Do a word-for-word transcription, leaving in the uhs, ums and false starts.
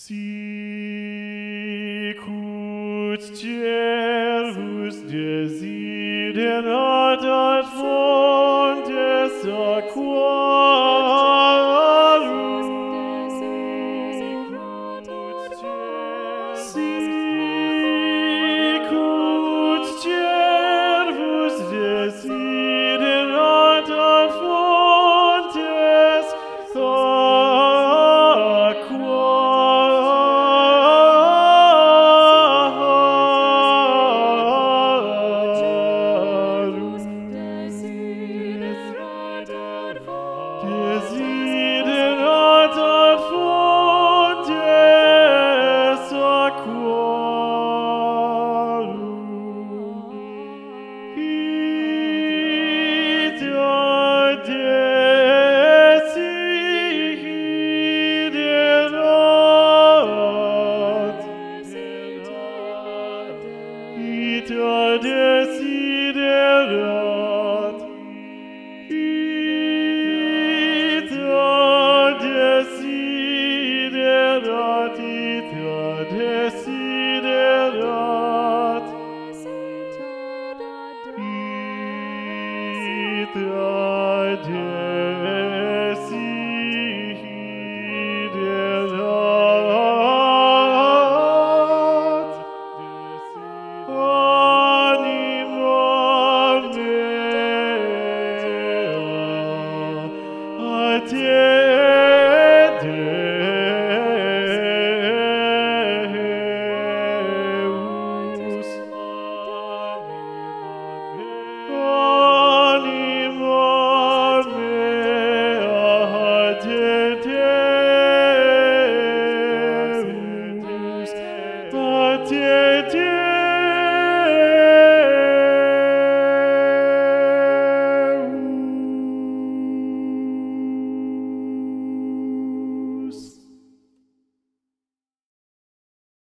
Sicut cervus desiderat ad fontes aquarum. Sicut cervus desiderat ad fontes Desiderat ad fontes aquarum. Ita desiderat Ita desiderat Desiderat, ita desiderat, ita desiderat, anima mea, a te Deus, anima mea, te Deus, a te